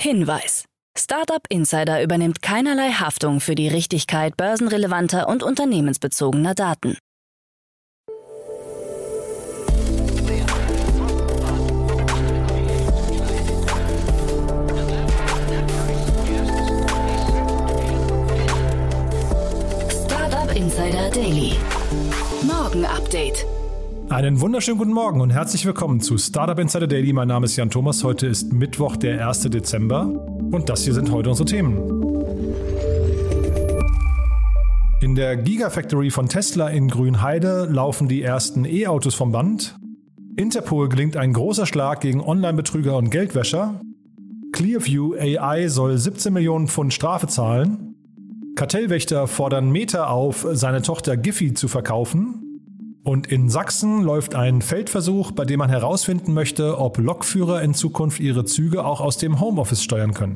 Hinweis: Startup Insider übernimmt keinerlei Haftung für die Richtigkeit börsenrelevanter und unternehmensbezogener Daten. Startup Insider Daily. Morgen Update. Einen wunderschönen guten Morgen und herzlich willkommen zu Startup Insider Daily. Mein Name ist Jan Thomas. Heute ist Mittwoch, der 1. Dezember und das hier sind heute unsere Themen. In der Gigafactory von Tesla in Grünheide laufen die ersten E-Autos vom Band. Interpol gelingt ein großer Schlag gegen Online-Betrüger und Geldwäscher. Clearview AI soll 17 Millionen Pfund Strafe zahlen. Kartellwächter fordern Meta auf, seine Tochter Giphy zu verkaufen. Und in Sachsen läuft ein Feldversuch, bei dem man herausfinden möchte, ob Lokführer in Zukunft ihre Züge auch aus dem Homeoffice steuern können.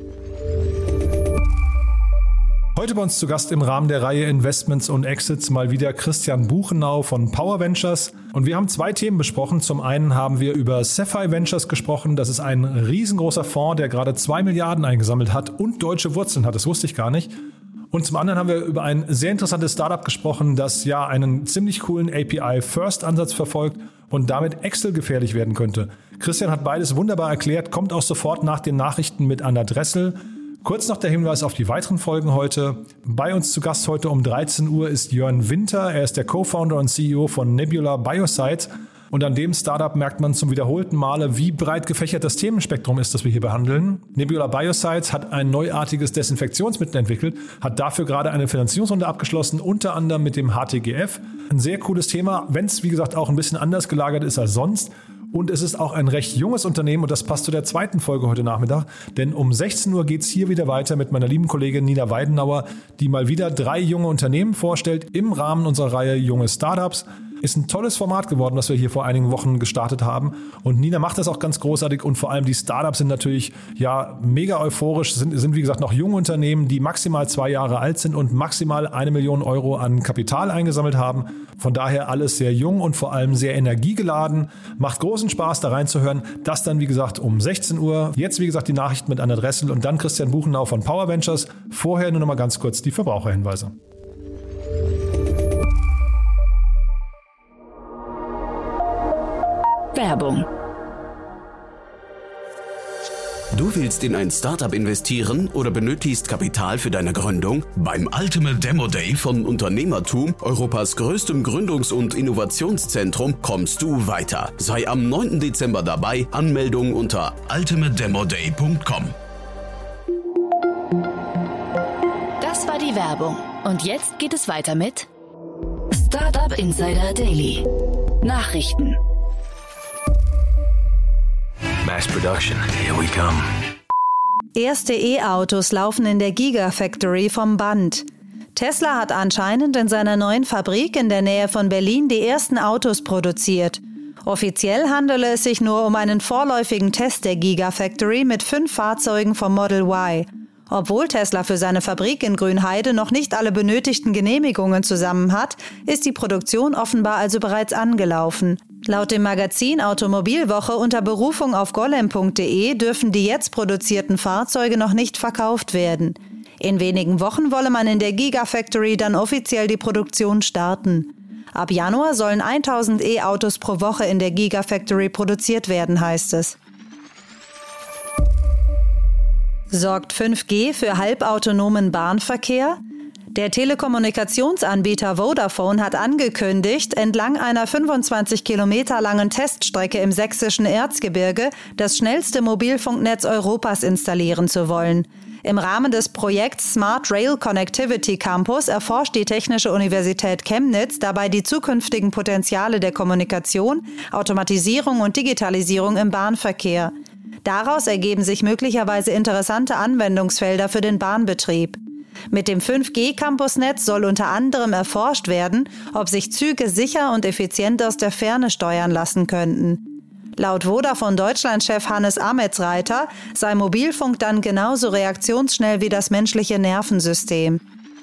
Heute bei uns zu Gast im Rahmen der Reihe Investments und Exits mal wieder Christian Buchenau von Power Ventures. Und wir haben zwei Themen besprochen. Zum einen haben wir über Sapphire Ventures gesprochen. Das ist ein riesengroßer Fonds, der gerade 2 Milliarden eingesammelt hat und deutsche Wurzeln hat. Das wusste ich gar nicht. Und zum anderen haben wir über ein sehr interessantes Startup gesprochen, das ja einen ziemlich coolen API-First-Ansatz verfolgt und damit Excel gefährlich werden könnte. Christian hat beides wunderbar erklärt, kommt auch sofort nach den Nachrichten mit Anna Dressel. Kurz noch der Hinweis auf die weiteren Folgen heute. Bei uns zu Gast heute um 13 Uhr ist Jörn Winter. Er ist der Co-Founder und CEO von Nebula Bioscience. Und an dem Startup merkt man zum wiederholten Male, wie breit gefächert das Themenspektrum ist, das wir hier behandeln. Nebula Bioscience hat ein neuartiges Desinfektionsmittel entwickelt, hat dafür gerade eine Finanzierungsrunde abgeschlossen, unter anderem mit dem HTGF. Ein sehr cooles Thema, wenn es, wie gesagt, auch ein bisschen anders gelagert ist als sonst. Und es ist auch ein recht junges Unternehmen und das passt zu der zweiten Folge heute Nachmittag, denn um 16 Uhr geht es hier wieder weiter mit meiner lieben Kollegin Nina Weidenauer, die mal wieder 3 junge Unternehmen vorstellt im Rahmen unserer Reihe Junge Startups. Ist ein tolles Format geworden, was wir hier vor einigen Wochen gestartet haben. Und Nina macht das auch ganz großartig und vor allem die Startups sind natürlich mega euphorisch, sind wie gesagt noch junge Unternehmen, die maximal 2 Jahre alt sind und maximal 1 Million Euro an Kapital eingesammelt haben. Von daher alles sehr jung und vor allem sehr energiegeladen. Macht großen Spaß, da reinzuhören. Das dann wie gesagt um 16 Uhr. Jetzt wie gesagt die Nachrichten mit Anna Dressel und dann Christian Buchenau von Power Ventures. Vorher nur noch mal ganz kurz die Verbraucherhinweise. Werbung. Du willst in ein Startup investieren oder benötigst Kapital für deine Gründung? Beim Ultimate Demo Day von Unternehmertum, Europas größtem Gründungs- und Innovationszentrum, kommst du weiter. Sei am 9. Dezember dabei. Anmeldung unter ultimatedemoday.com. Das war die Werbung. Und jetzt geht es weiter mit Startup Insider Daily. Nachrichten. Mass production, here we come. Erste E-Autos laufen in der Gigafactory vom Band. Tesla hat anscheinend in seiner neuen Fabrik in der Nähe von Berlin die ersten Autos produziert. Offiziell handele es sich nur um einen vorläufigen Test der Gigafactory mit 5 Fahrzeugen vom Model Y. Obwohl Tesla für seine Fabrik in Grünheide noch nicht alle benötigten Genehmigungen zusammen hat, ist die Produktion offenbar also bereits angelaufen. Laut dem Magazin Automobilwoche unter Berufung auf golem.de dürfen die jetzt produzierten Fahrzeuge noch nicht verkauft werden. In wenigen Wochen wolle man in der Gigafactory dann offiziell die Produktion starten. Ab Januar sollen 1000 E-Autos pro Woche in der Gigafactory produziert werden, heißt es. Sorgt 5G für halbautonomen Bahnverkehr? Der Telekommunikationsanbieter Vodafone hat angekündigt, entlang einer 25 Kilometer langen Teststrecke im sächsischen Erzgebirge das schnellste Mobilfunknetz Europas installieren zu wollen. Im Rahmen des Projekts Smart Rail Connectivity Campus erforscht die Technische Universität Chemnitz dabei die zukünftigen Potenziale der Kommunikation, Automatisierung und Digitalisierung im Bahnverkehr. Daraus ergeben sich möglicherweise interessante Anwendungsfelder für den Bahnbetrieb. Mit dem 5G-Campusnetz soll unter anderem erforscht werden, ob sich Züge sicher und effizient aus der Ferne steuern lassen könnten. Laut Vodafone Deutschland-Chef Hannes Ametsreiter sei Mobilfunk dann genauso reaktionsschnell wie das menschliche Nervensystem.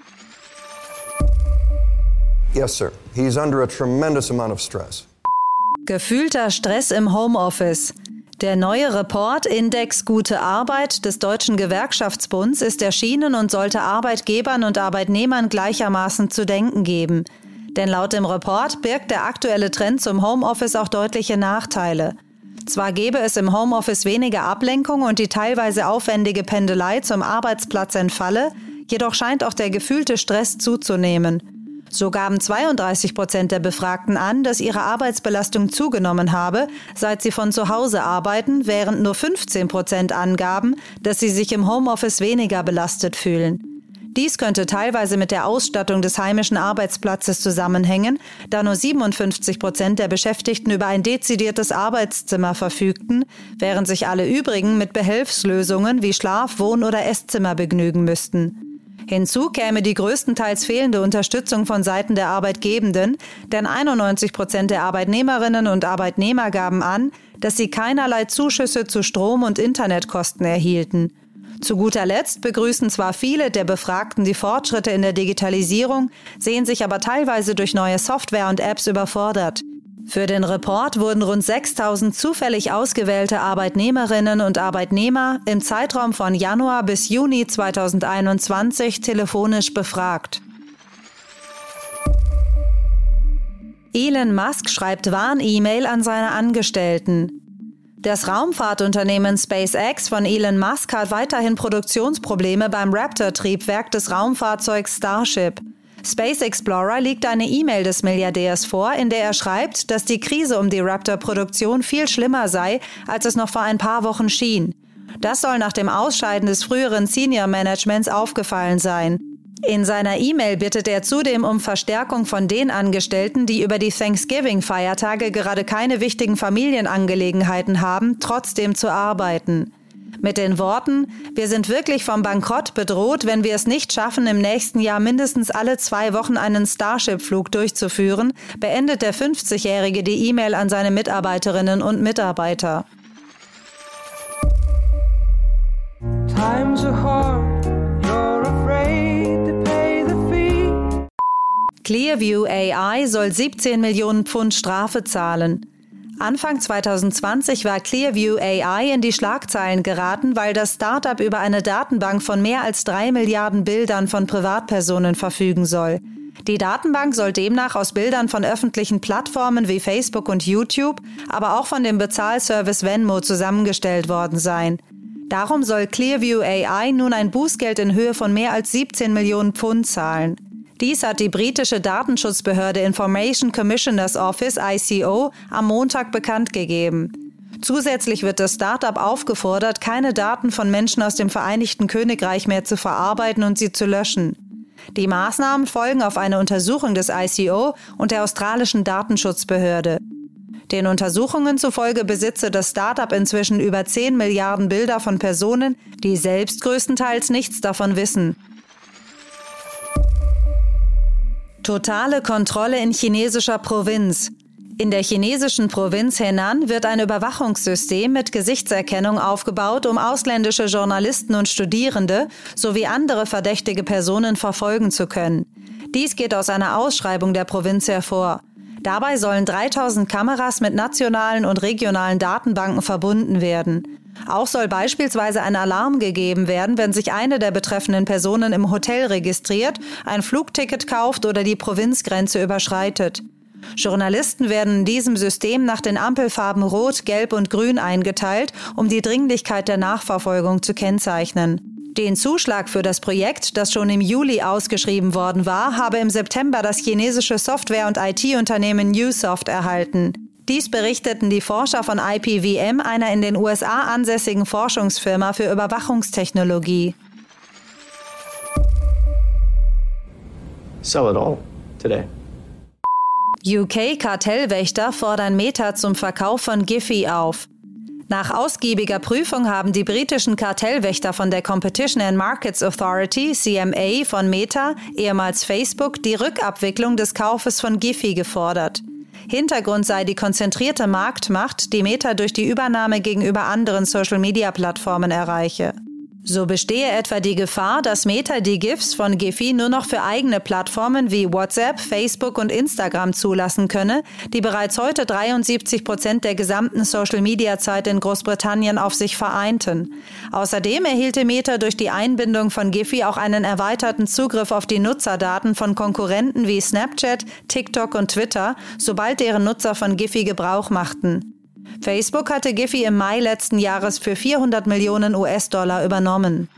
Yes, sir. He's under a tremendous amount of stress. Gefühlter Stress im Homeoffice. Der neue Report Index Gute Arbeit des Deutschen Gewerkschaftsbunds ist erschienen und sollte Arbeitgebern und Arbeitnehmern gleichermaßen zu denken geben. Denn laut dem Report birgt der aktuelle Trend zum Homeoffice auch deutliche Nachteile. Zwar gäbe es im Homeoffice weniger Ablenkung und die teilweise aufwendige Pendelei zum Arbeitsplatz entfalle, jedoch scheint auch der gefühlte Stress zuzunehmen. So gaben 32% der Befragten an, dass ihre Arbeitsbelastung zugenommen habe, seit sie von zu Hause arbeiten, während nur 15% angaben, dass sie sich im Homeoffice weniger belastet fühlen. Dies könnte teilweise mit der Ausstattung des heimischen Arbeitsplatzes zusammenhängen, da nur 57% der Beschäftigten über ein dezidiertes Arbeitszimmer verfügten, während sich alle übrigen mit Behelfslösungen wie Schlaf-, Wohn- oder Esszimmer begnügen müssten. Hinzu käme die größtenteils fehlende Unterstützung von Seiten der Arbeitgebenden, denn 91% der Arbeitnehmerinnen und Arbeitnehmer gaben an, dass sie keinerlei Zuschüsse zu Strom- und Internetkosten erhielten. Zu guter Letzt begrüßen zwar viele der Befragten die Fortschritte in der Digitalisierung, sehen sich aber teilweise durch neue Software und Apps überfordert. Für den Report wurden rund 6.000 zufällig ausgewählte Arbeitnehmerinnen und Arbeitnehmer im Zeitraum von Januar bis Juni 2021 telefonisch befragt. Elon Musk schreibt Warn-E-Mail an seine Angestellten. Das Raumfahrtunternehmen SpaceX von Elon Musk hat weiterhin Produktionsprobleme beim Raptor-Triebwerk des Raumfahrzeugs Starship. Space Explorer liegt eine E-Mail des Milliardärs vor, in der er schreibt, dass die Krise um die Raptor-Produktion viel schlimmer sei, als es noch vor ein paar Wochen schien. Das soll nach dem Ausscheiden des früheren Senior-Managements aufgefallen sein. In seiner E-Mail bittet er zudem um Verstärkung von den Angestellten, die über die Thanksgiving-Feiertage gerade keine wichtigen Familienangelegenheiten haben, trotzdem zu arbeiten. Mit den Worten: Wir sind wirklich vom Bankrott bedroht, wenn wir es nicht schaffen, im nächsten Jahr mindestens alle 2 Wochen einen Starship-Flug durchzuführen, beendet der 50-Jährige die E-Mail an seine Mitarbeiterinnen und Mitarbeiter. Times are hard, you're afraid to pay the fee. Clearview AI soll 17 Millionen Pfund Strafe zahlen. Anfang 2020 war Clearview AI in die Schlagzeilen geraten, weil das Startup über eine Datenbank von mehr als 3 Milliarden Bildern von Privatpersonen verfügen soll. Die Datenbank soll demnach aus Bildern von öffentlichen Plattformen wie Facebook und YouTube, aber auch von dem Bezahlservice Venmo zusammengestellt worden sein. Darum soll Clearview AI nun ein Bußgeld in Höhe von mehr als 17 Millionen Pfund zahlen. Dies hat die britische Datenschutzbehörde Information Commissioner's Office (ICO) am Montag bekannt gegeben. Zusätzlich wird das Startup aufgefordert, keine Daten von Menschen aus dem Vereinigten Königreich mehr zu verarbeiten und sie zu löschen. Die Maßnahmen folgen auf eine Untersuchung des ICO und der australischen Datenschutzbehörde. Den Untersuchungen zufolge besitze das Startup inzwischen über 10 Milliarden Bilder von Personen, die selbst größtenteils nichts davon wissen. Totale Kontrolle in chinesischer Provinz. In der chinesischen Provinz Henan wird ein Überwachungssystem mit Gesichtserkennung aufgebaut, um ausländische Journalisten und Studierende sowie andere verdächtige Personen verfolgen zu können. Dies geht aus einer Ausschreibung der Provinz hervor. Dabei sollen 3000 Kameras mit nationalen und regionalen Datenbanken verbunden werden. Auch soll beispielsweise ein Alarm gegeben werden, wenn sich eine der betreffenden Personen im Hotel registriert, ein Flugticket kauft oder die Provinzgrenze überschreitet. Journalisten werden in diesem System nach den Ampelfarben Rot, Gelb und Grün eingeteilt, um die Dringlichkeit der Nachverfolgung zu kennzeichnen. Den Zuschlag für das Projekt, das schon im Juli ausgeschrieben worden war, habe im September das chinesische Software- und IT-Unternehmen Usoft erhalten. Dies berichteten die Forscher von IPVM, einer in den USA ansässigen Forschungsfirma für Überwachungstechnologie. Sell it all today. UK-Kartellwächter fordern Meta zum Verkauf von Giphy auf. Nach ausgiebiger Prüfung haben die britischen Kartellwächter von der Competition and Markets Authority, CMA, von Meta, ehemals Facebook, die Rückabwicklung des Kaufes von Giphy gefordert. Hintergrund sei die konzentrierte Marktmacht, die Meta durch die Übernahme gegenüber anderen Social-Media-Plattformen erreiche. So bestehe etwa die Gefahr, dass Meta die GIFs von Giphy nur noch für eigene Plattformen wie WhatsApp, Facebook und Instagram zulassen könne, die bereits heute 73% der gesamten Social-Media-Zeit in Großbritannien auf sich vereinten. Außerdem erhielte Meta durch die Einbindung von Giphy auch einen erweiterten Zugriff auf die Nutzerdaten von Konkurrenten wie Snapchat, TikTok und Twitter, sobald deren Nutzer von Giphy Gebrauch machten. Facebook hatte Giphy im Mai letzten Jahres für 400 Millionen US-Dollar übernommen.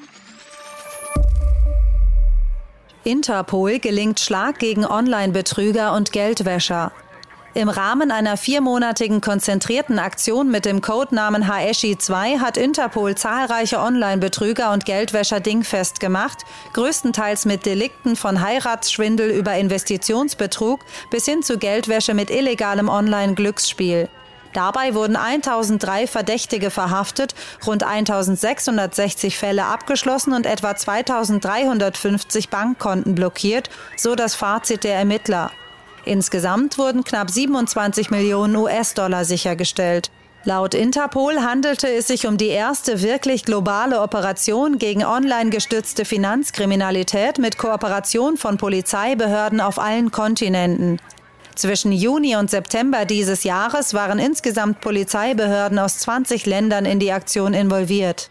Interpol gelingt Schlag gegen Online-Betrüger und Geldwäscher. Im Rahmen einer 4-monatigen konzentrierten Aktion mit dem Codenamen Haeshi 2 hat Interpol zahlreiche Online-Betrüger und Geldwäscher dingfest gemacht, größtenteils mit Delikten von Heiratsschwindel über Investitionsbetrug bis hin zu Geldwäsche mit illegalem Online-Glücksspiel. Dabei wurden 1003 Verdächtige verhaftet, rund 1660 Fälle abgeschlossen und etwa 2350 Bankkonten blockiert, so das Fazit der Ermittler. Insgesamt wurden knapp 27 Millionen US-Dollar sichergestellt. Laut Interpol handelte es sich um die erste wirklich globale Operation gegen online gestützte Finanzkriminalität mit Kooperation von Polizeibehörden auf allen Kontinenten. Zwischen Juni und September dieses Jahres waren insgesamt Polizeibehörden aus 20 Ländern in die Aktion involviert.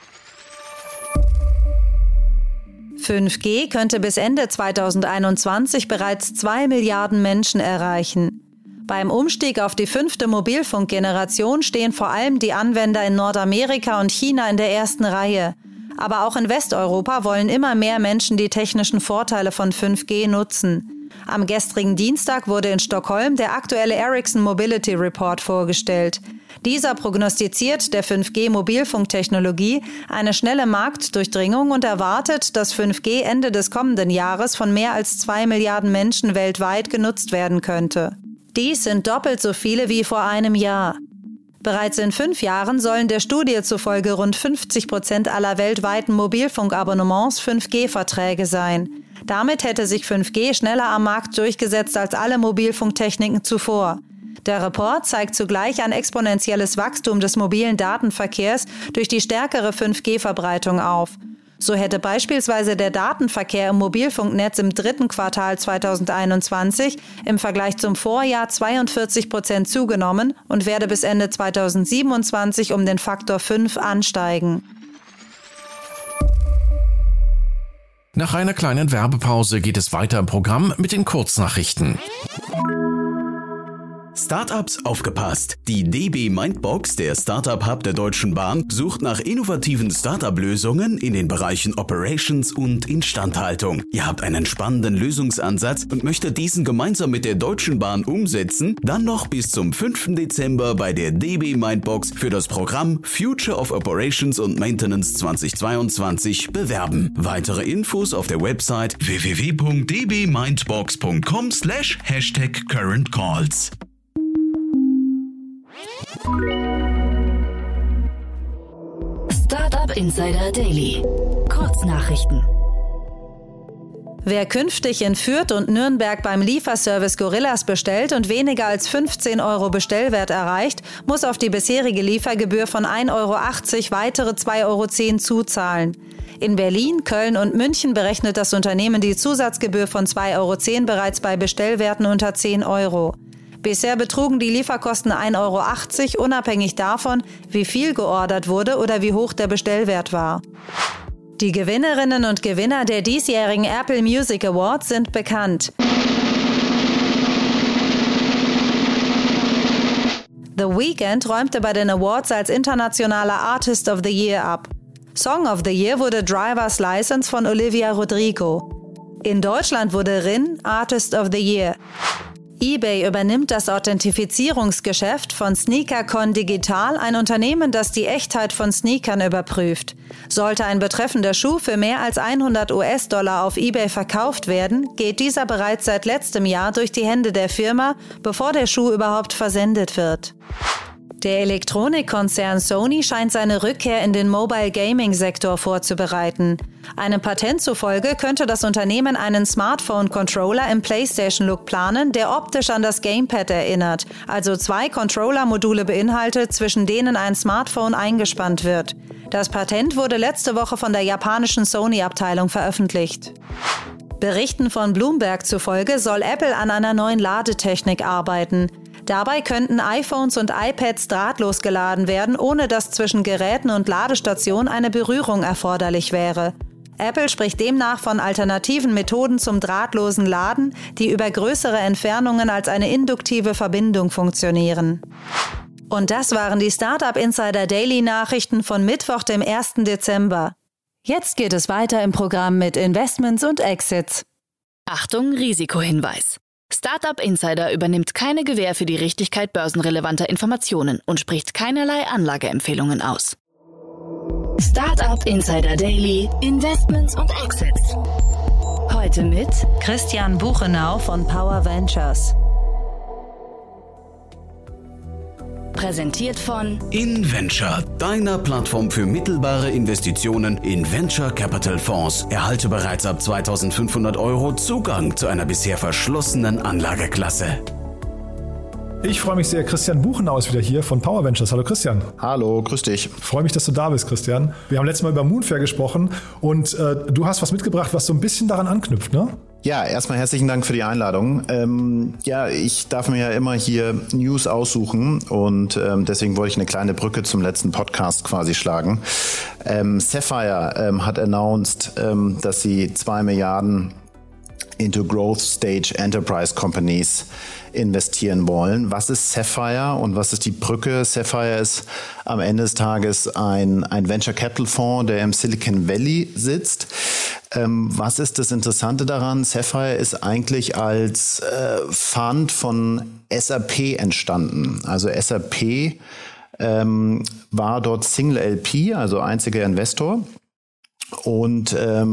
5G könnte bis Ende 2021 bereits 2 Milliarden Menschen erreichen. Beim Umstieg auf die 5. Mobilfunkgeneration stehen vor allem die Anwender in Nordamerika und China in der ersten Reihe. Aber auch in Westeuropa wollen immer mehr Menschen die technischen Vorteile von 5G nutzen. Am gestrigen Dienstag wurde in Stockholm der aktuelle Ericsson Mobility Report vorgestellt. Dieser prognostiziert der 5G-Mobilfunktechnologie eine schnelle Marktdurchdringung und erwartet, dass 5G Ende des kommenden Jahres von mehr als 2 Milliarden Menschen weltweit genutzt werden könnte. Dies sind doppelt so viele wie vor einem Jahr. Bereits in 5 Jahren sollen der Studie zufolge rund 50% aller weltweiten Mobilfunkabonnements 5G-Verträge sein. Damit hätte sich 5G schneller am Markt durchgesetzt als alle Mobilfunktechniken zuvor. Der Report zeigt zugleich ein exponentielles Wachstum des mobilen Datenverkehrs durch die stärkere 5G-Verbreitung auf. So hätte beispielsweise der Datenverkehr im Mobilfunknetz im 3. Quartal 2021 im Vergleich zum Vorjahr 42% zugenommen und werde bis Ende 2027 um den Faktor 5 ansteigen. Nach einer kleinen Werbepause geht es weiter im Programm mit den Kurznachrichten. Startups aufgepasst! Die DB Mindbox, der Startup-Hub der Deutschen Bahn, sucht nach innovativen Startup-Lösungen in den Bereichen Operations und Instandhaltung. Ihr habt einen spannenden Lösungsansatz und möchtet diesen gemeinsam mit der Deutschen Bahn umsetzen? Dann noch bis zum 5. Dezember bei der DB Mindbox für das Programm Future of Operations und Maintenance 2022 bewerben. Weitere Infos auf der Website www.dbmindbox.com/currentcalls. Startup Insider Daily. Kurznachrichten. Wer künftig in Fürth und Nürnberg beim Lieferservice Gorillas bestellt und weniger als 15 € Bestellwert erreicht, muss auf die bisherige Liefergebühr von 1,80 € weitere 2,10 € zuzahlen. In Berlin, Köln und München berechnet das Unternehmen die Zusatzgebühr von 2,10 € bereits bei Bestellwerten unter 10 €. Bisher betrugen die Lieferkosten 1,80 € unabhängig davon, wie viel geordert wurde oder wie hoch der Bestellwert war. Die Gewinnerinnen und Gewinner der diesjährigen Apple Music Awards sind bekannt. The Weeknd räumte bei den Awards als internationaler Artist of the Year ab. Song of the Year wurde Driver's License von Olivia Rodrigo. In Deutschland wurde Rin Artist of the Year. eBay übernimmt das Authentifizierungsgeschäft von SneakerCon Digital, ein Unternehmen, das die Echtheit von Sneakern überprüft. Sollte ein betreffender Schuh für mehr als 100 US-Dollar auf eBay verkauft werden, geht dieser bereits seit letztem Jahr durch die Hände der Firma, bevor der Schuh überhaupt versendet wird. Der Elektronikkonzern Sony scheint seine Rückkehr in den Mobile-Gaming-Sektor vorzubereiten. Einem Patent zufolge könnte das Unternehmen einen Smartphone-Controller im PlayStation-Look planen, der optisch an das Gamepad erinnert, also 2 Controller-Module beinhaltet, zwischen denen ein Smartphone eingespannt wird. Das Patent wurde letzte Woche von der japanischen Sony-Abteilung veröffentlicht. Berichten von Bloomberg zufolge soll Apple an einer neuen Ladetechnik arbeiten. Dabei könnten iPhones und iPads drahtlos geladen werden, ohne dass zwischen Geräten und Ladestation eine Berührung erforderlich wäre. Apple spricht demnach von alternativen Methoden zum drahtlosen Laden, die über größere Entfernungen als eine induktive Verbindung funktionieren. Und das waren die Startup Insider Daily Nachrichten von Mittwoch, dem 1. Dezember. Jetzt geht es weiter im Programm mit Investments und Exits. Achtung, Risikohinweis. Startup Insider übernimmt keine Gewähr für die Richtigkeit börsenrelevanter Informationen und spricht keinerlei Anlageempfehlungen aus. Startup Insider Daily, Investments und Exits. Heute mit Christian Buchenau von Power Ventures. Präsentiert von InVenture, deiner Plattform für mittelbare Investitionen in Venture Capital Fonds. Erhalte bereits ab 2.500 € Zugang zu einer bisher verschlossenen Anlageklasse. Ich freue mich sehr, Christian Buchenau ist wieder hier von Power Ventures. Hallo Christian. Hallo, grüß dich. Freue mich, dass du da bist, Christian. Wir haben letztes Mal über Moonfair gesprochen und du hast was mitgebracht, was so ein bisschen daran anknüpft, ne? Ja, erstmal herzlichen Dank für die Einladung. Ich darf mir ja immer hier News aussuchen und deswegen wollte ich eine kleine Brücke zum letzten Podcast quasi schlagen. Sapphire hat announced, dass sie 2 Milliarden into Growth Stage Enterprise Companies investieren wollen. Was ist Sapphire und was ist die Brücke? Sapphire ist am Ende des Tages ein Venture Capital Fonds, der im Silicon Valley sitzt. Was ist das Interessante daran? Sapphire ist eigentlich als Fund von SAP entstanden. Also SAP war dort Single LP, also einziger Investor. Und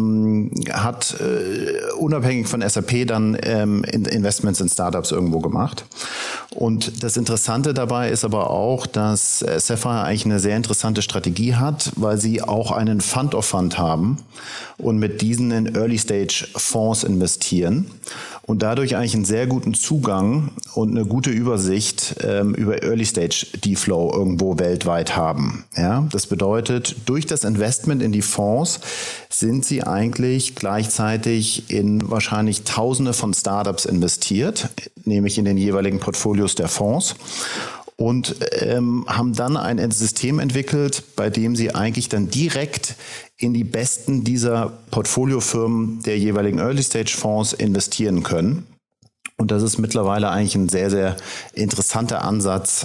hat unabhängig von SAP dann Investments in Startups irgendwo gemacht. Und das Interessante dabei ist aber auch, dass Sapphire eigentlich eine sehr interessante Strategie hat, weil sie auch einen Fund of Fund haben und mit diesen in Early-Stage-Fonds investieren und dadurch eigentlich einen sehr guten Zugang und eine gute Übersicht über Early-Stage-Deal-Flow irgendwo weltweit haben. Ja, das bedeutet, durch das Investment in die Fonds sind sie eigentlich gleichzeitig in wahrscheinlich Tausende von Startups investiert, nämlich in den jeweiligen Portfolios der Fonds. Und haben dann ein System entwickelt, bei dem sie eigentlich dann direkt in die besten dieser Portfoliofirmen der jeweiligen Early-Stage-Fonds investieren können. Und das ist mittlerweile eigentlich ein sehr, sehr interessanter Ansatz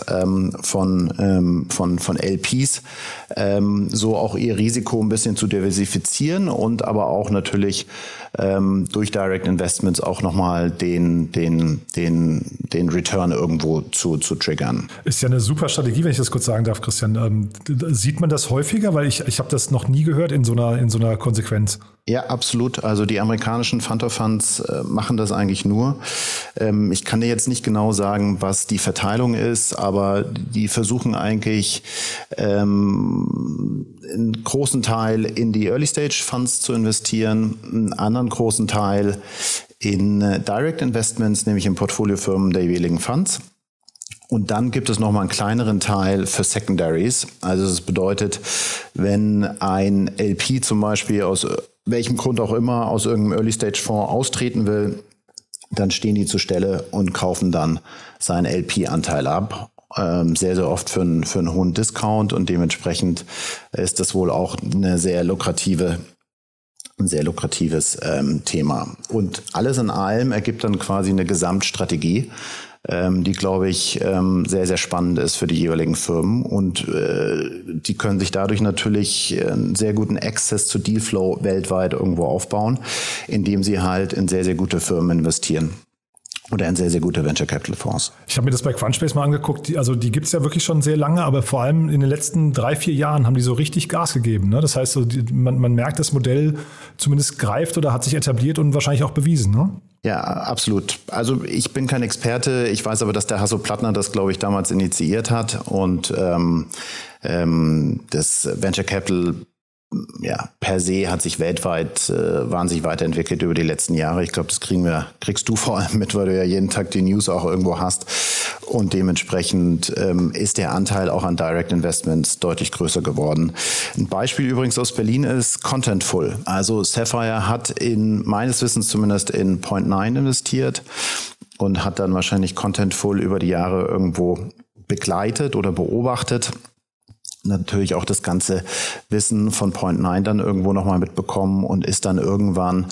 von LPs, so auch ihr Risiko ein bisschen zu diversifizieren und aber auch natürlich durch Direct Investments auch nochmal den Return irgendwo zu triggern. Ist ja eine super Strategie, wenn ich das kurz sagen darf, Christian. Sieht man das häufiger? Weil ich habe das noch nie gehört in so einer Konsequenz. Ja, absolut. Also die amerikanischen Fund of Funds machen das eigentlich nur. Ich kann dir jetzt nicht genau sagen, was die Verteilung ist, aber die versuchen eigentlich einen großen Teil in die Early-Stage-Funds zu investieren, einen anderen großen Teil in Direct Investments, nämlich in Portfoliofirmen der jeweiligen Funds. Und dann gibt es nochmal einen kleineren Teil für Secondaries. Also das bedeutet, wenn ein LP zum Beispiel aus welchem Grund auch immer aus irgendeinem Early-Stage-Fonds austreten will, dann stehen die zur Stelle und kaufen dann seinen LP-Anteil ab. Sehr, sehr oft für einen hohen Discount und dementsprechend ist das wohl auch ein sehr lukratives Thema. Und alles in allem ergibt dann quasi eine Gesamtstrategie, die, glaube ich, sehr, sehr spannend ist für die jeweiligen Firmen. Und die können sich dadurch natürlich einen sehr guten Access zu Dealflow weltweit irgendwo aufbauen, indem sie halt in sehr, sehr gute Firmen investieren. Oder in sehr, sehr gute Venture Capital Fonds. Ich habe mir das bei Crunchbase mal angeguckt. Die gibt es ja wirklich schon sehr lange, aber vor allem in den letzten 3-4 Jahren haben die so richtig Gas gegeben. Ne? Das heißt, man merkt, das Modell zumindest greift oder hat sich etabliert und wahrscheinlich auch bewiesen. Ne? Ja, absolut. Also ich bin kein Experte. Ich weiß aber, dass der Hasso Plattner das, glaube ich, damals initiiert hat. Und das Venture Capital per se hat sich weltweit wahnsinnig weiterentwickelt über die letzten Jahre. Ich glaube, das kriegst du vor allem mit, weil du ja jeden Tag die News auch irgendwo hast. Und dementsprechend ist der Anteil auch an Direct Investments deutlich größer geworden. Ein Beispiel übrigens aus Berlin ist Contentful. Also Sapphire hat meines Wissens zumindest in Point9 investiert und hat dann wahrscheinlich Contentful über die Jahre irgendwo begleitet oder beobachtet. Natürlich auch das ganze Wissen von Point9 dann irgendwo nochmal mitbekommen und ist dann irgendwann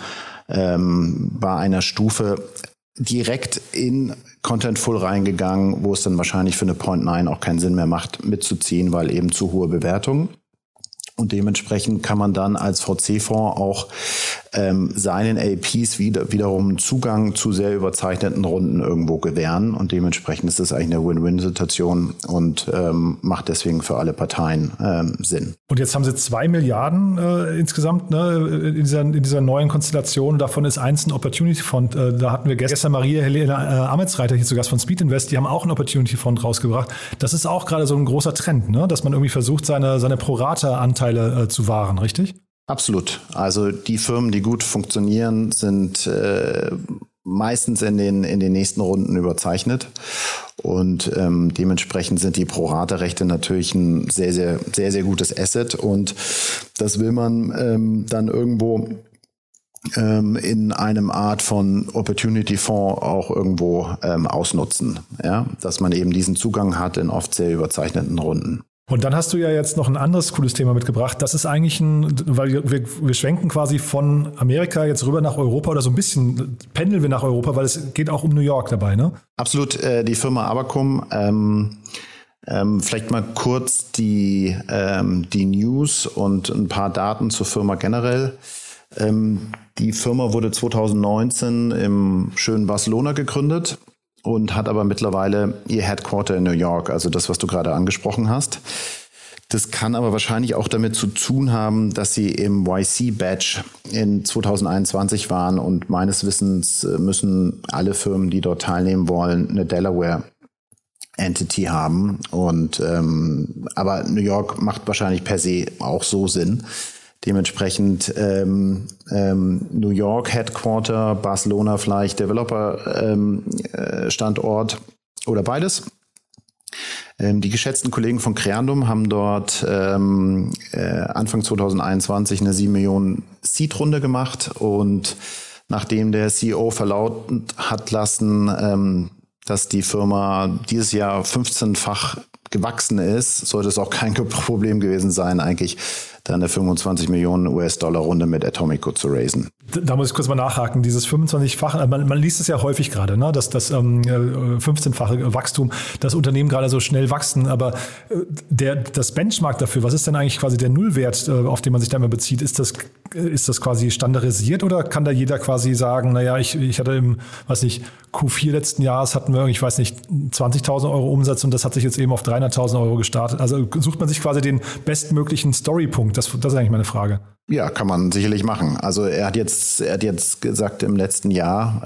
bei einer Stufe direkt in Contentful reingegangen, wo es dann wahrscheinlich für eine Point9 auch keinen Sinn mehr macht, mitzuziehen, weil eben zu hohe Bewertungen. Und dementsprechend kann man dann als VC-Fonds auch seinen LPs wiederum Zugang zu sehr überzeichneten Runden irgendwo gewähren. Und dementsprechend ist das eigentlich eine Win-Win-Situation und macht deswegen für alle Parteien Sinn. Und jetzt haben sie 2 Milliarden insgesamt in dieser neuen Konstellation. Davon ist eins ein Opportunity-Fond. Da hatten wir gestern Maria-Helene Ametsreiter hier zu Gast von Speed Invest. Die haben auch einen Opportunity-Fond rausgebracht. Das ist auch gerade so ein großer Trend, ne? Dass man irgendwie versucht, seine Pro-Rata-Anteile zu wahren, richtig? Absolut. Also die Firmen, die gut funktionieren, sind meistens in den nächsten Runden überzeichnet. Und dementsprechend sind die Pro-Rata-Rechte natürlich ein sehr, sehr, sehr, sehr gutes Asset. Und das will man dann irgendwo in einem Art von Opportunity-Fonds auch irgendwo ausnutzen. Ja? Dass man eben diesen Zugang hat in oft sehr überzeichneten Runden. Und dann hast du ja jetzt noch ein anderes cooles Thema mitgebracht. Das ist eigentlich weil wir schwenken quasi von Amerika jetzt rüber nach Europa oder so ein bisschen pendeln wir nach Europa, weil es geht auch um New York dabei, ne? Absolut. Die Firma Abacum, vielleicht mal kurz die News und ein paar Daten zur Firma generell. Die Firma wurde 2019 im schönen Barcelona gegründet und hat aber mittlerweile ihr Headquarter in New York, also das, was du gerade angesprochen hast. Das kann aber wahrscheinlich auch damit zu tun haben, dass sie im YC-Batch in 2021 waren und meines Wissens müssen alle Firmen, die dort teilnehmen wollen, eine Delaware-Entity haben. Und aber New York macht wahrscheinlich per se auch so Sinn. Dementsprechend New York Headquarter, Barcelona vielleicht Developer Standort oder beides. Die geschätzten Kollegen von Creandum haben dort Anfang 2021 eine 7 Millionen Seed-Runde gemacht und nachdem der CEO verlauten hat lassen, dass die Firma dieses Jahr 15-fach gewachsen ist, sollte es auch kein Problem gewesen sein, eigentlich da eine 25 Millionen US-Dollar-Runde mit Atomico zu raisen. Da muss ich kurz mal nachhaken. Dieses 25-fache, man liest es ja häufig gerade, ne? Dass das 15-fache Wachstum, das Unternehmen gerade so schnell wachsen. Aber das Benchmark dafür, was ist denn eigentlich quasi der Nullwert, auf den man sich da immer bezieht? Ist das quasi standardisiert oder kann da jeder quasi sagen, naja, ich hatte im, Q4 letzten Jahres hatten wir, 20.000 Euro Umsatz und das hat sich jetzt eben auf 300.000 Euro gestartet. Also sucht man sich quasi den bestmöglichen Storypunkt. Das ist eigentlich meine Frage. Ja, kann man sicherlich machen. Also er hat jetzt gesagt im letzten Jahr,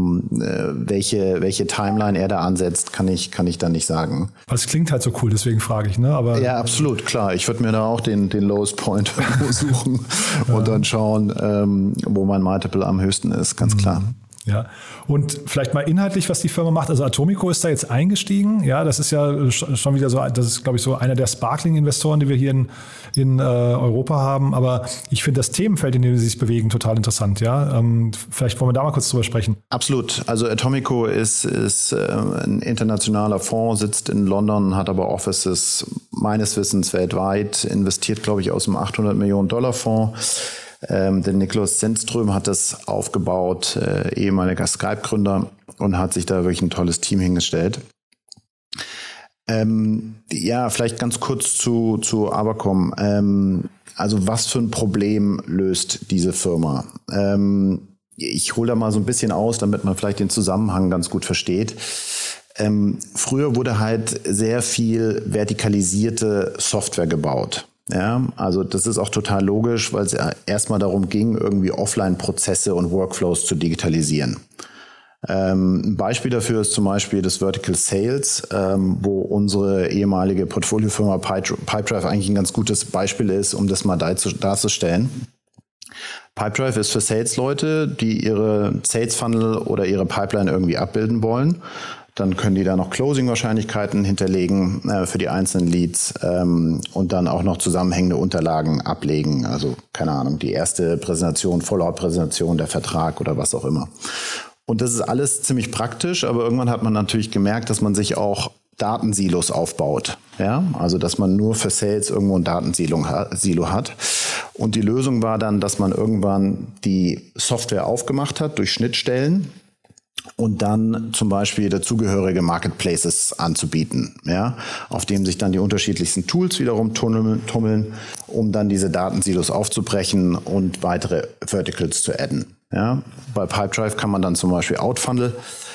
welche Timeline er da ansetzt, kann ich da nicht sagen. Es klingt halt so cool, deswegen frage ich, ne? Aber ja, absolut, klar. Ich würde mir da auch den Lowest Point suchen und dann schauen, wo mein Multiple am höchsten ist, ganz klar. Ja, und vielleicht mal inhaltlich, was die Firma macht. Also Atomico ist da jetzt eingestiegen. Ja, das ist ja schon wieder so, das ist, glaube ich, so einer der Sparkling-Investoren, die wir hier in Europa haben. Aber ich finde das Themenfeld, in dem sie sich bewegen, total interessant. Ja, vielleicht wollen wir da mal kurz drüber sprechen. Absolut. Also Atomico ist ein internationaler Fonds, sitzt in London, hat aber Offices meines Wissens weltweit, investiert, glaube ich, aus einem 800 Millionen Dollar Fonds. Der Niklas Zennström hat das aufgebaut, ehemaliger Skype-Gründer, und hat sich da wirklich ein tolles Team hingestellt. Ja, vielleicht ganz kurz zu Abacum. Also was für ein Problem löst diese Firma? Ich hole da mal so ein bisschen aus, damit man vielleicht den Zusammenhang ganz gut versteht. Früher wurde halt sehr viel vertikalisierte Software gebaut. Ja, also das ist auch total logisch, weil es ja erstmal darum ging, irgendwie Offline-Prozesse und Workflows zu digitalisieren. Ein Beispiel dafür ist zum Beispiel das Vertical Sales, wo unsere ehemalige Portfoliofirma Pipedrive eigentlich ein ganz gutes Beispiel ist, um das mal darzustellen. Pipedrive ist für Sales-Leute, die ihre Sales-Funnel oder ihre Pipeline irgendwie abbilden wollen. Dann können die da noch Closing-Wahrscheinlichkeiten hinterlegen für die einzelnen Leads und dann auch noch zusammenhängende Unterlagen ablegen. Also, keine Ahnung, die erste Präsentation, Follow-up-Präsentation, der Vertrag oder was auch immer. Und das ist alles ziemlich praktisch, aber irgendwann hat man natürlich gemerkt, dass man sich auch Datensilos aufbaut. Ja, also dass man nur für Sales irgendwo ein Datensilo hat. Und die Lösung war dann, dass man irgendwann die Software aufgemacht hat durch Schnittstellen und dann zum Beispiel dazugehörige Marketplaces anzubieten, ja, auf dem sich dann die unterschiedlichsten Tools wiederum tummeln, um dann diese Datensilos aufzubrechen und weitere Verticals zu adden. Ja, bei Pipedrive kann man dann zum Beispiel Outfunnel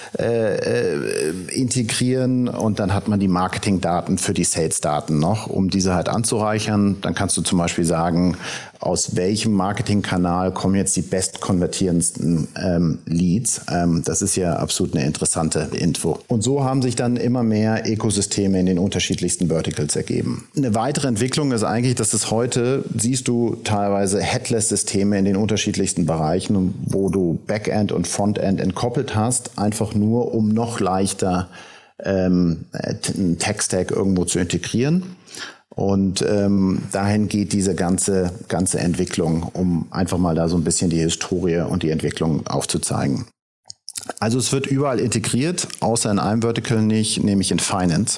integrieren und dann hat man die Marketingdaten für die Sales-Daten noch, um diese halt anzureichern. Dann kannst du zum Beispiel sagen, aus welchem Marketingkanal kommen jetzt die bestkonvertierendsten Leads. Das ist ja absolut eine interessante Info. Und so haben sich dann immer mehr Ökosysteme in den unterschiedlichsten Verticals ergeben. Eine weitere Entwicklung ist eigentlich, dass es heute, siehst du teilweise Headless-Systeme in den unterschiedlichsten Bereichen, wo du Backend und Frontend entkoppelt hast, einfach nur um noch leichter einen Tech-Stack irgendwo zu integrieren. Und dahin geht diese ganze Entwicklung, um einfach mal da so ein bisschen die Historie und die Entwicklung aufzuzeigen. Also es wird überall integriert, außer in einem Vertical nicht, nämlich in Finance.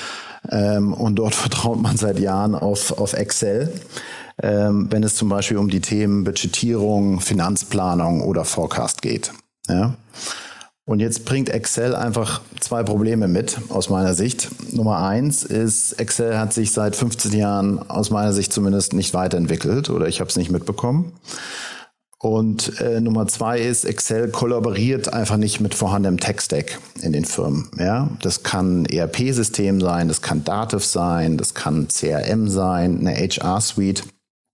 Und dort vertraut man seit Jahren auf Excel, wenn es zum Beispiel um die Themen Budgetierung, Finanzplanung oder Forecast geht. Ja? Und jetzt bringt Excel einfach zwei Probleme mit, aus meiner Sicht. Nummer 1 ist, Excel hat sich seit 15 Jahren, aus meiner Sicht zumindest, nicht weiterentwickelt oder ich habe es nicht mitbekommen. Und Nummer 2 ist, Excel kollaboriert einfach nicht mit vorhandenem Tech-Stack in den Firmen. Ja? Das kann ein ERP-System sein, das kann Dativ sein, das kann CRM sein, eine HR-Suite.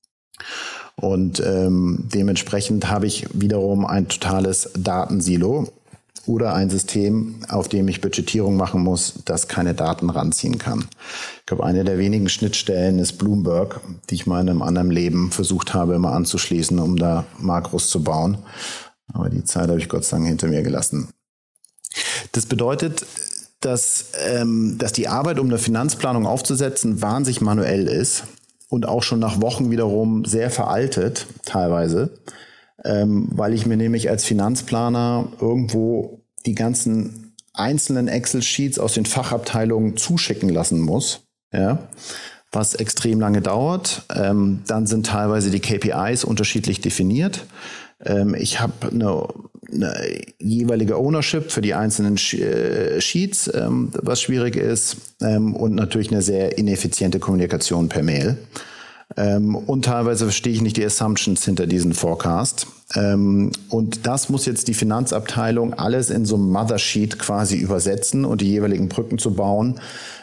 Und dementsprechend habe ich wiederum ein totales Datensilo oder ein System, auf dem ich Budgetierung machen muss, das keine Daten ranziehen kann. Ich glaube, eine der wenigen Schnittstellen ist Bloomberg, die ich mal in einem anderen Leben versucht habe, immer anzuschließen, um da Makros zu bauen. Aber die Zeit habe ich Gott sei Dank hinter mir gelassen. Das bedeutet, dass die Arbeit, um eine Finanzplanung aufzusetzen, wahnsinnig manuell ist und auch schon nach Wochen wiederum sehr veraltet, teilweise. Weil ich mir nämlich als Finanzplaner irgendwo die ganzen einzelnen Excel-Sheets aus den Fachabteilungen zuschicken lassen muss, ja, was extrem lange dauert. Dann sind teilweise die KPIs unterschiedlich definiert. Ich habe eine jeweilige Ownership für die einzelnen Sheets, was schwierig ist, und natürlich eine sehr ineffiziente Kommunikation per Mail. Und teilweise verstehe ich nicht die Assumptions hinter diesen Forecast. Und das muss jetzt die Finanzabteilung alles in so einem Mothersheet quasi übersetzen und die jeweiligen Brücken zu bauen,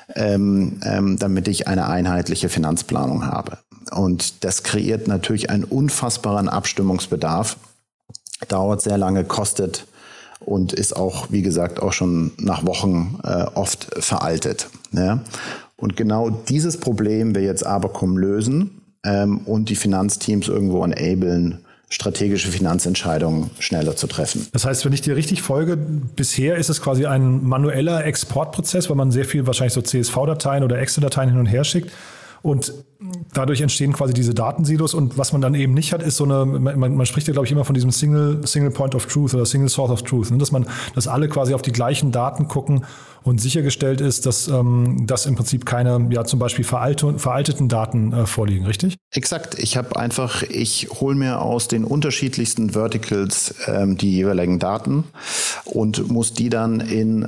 damit ich eine einheitliche Finanzplanung habe. Und das kreiert natürlich einen unfassbaren Abstimmungsbedarf, dauert sehr lange, kostet und ist auch, wie gesagt, auch schon nach Wochen oft veraltet. Ja? Und genau dieses Problem will jetzt Abacum lösen und die Finanzteams irgendwo enablen, strategische Finanzentscheidungen schneller zu treffen. Das heißt, wenn ich dir richtig folge, bisher ist es quasi ein manueller Exportprozess, weil man sehr viel wahrscheinlich so CSV-Dateien oder Excel-Dateien hin und her schickt. Und dadurch entstehen quasi diese Datensilos. Und was man dann eben nicht hat, ist so eine, man spricht ja, glaube ich, immer von diesem Single Point of Truth oder Single Source of Truth, ne? Dass alle quasi auf die gleichen Daten gucken und sichergestellt ist, dass im Prinzip keine, ja, zum Beispiel veralteten Daten vorliegen, richtig? Exakt. Ich hole mir aus den unterschiedlichsten Verticals die jeweiligen Daten und muss die dann in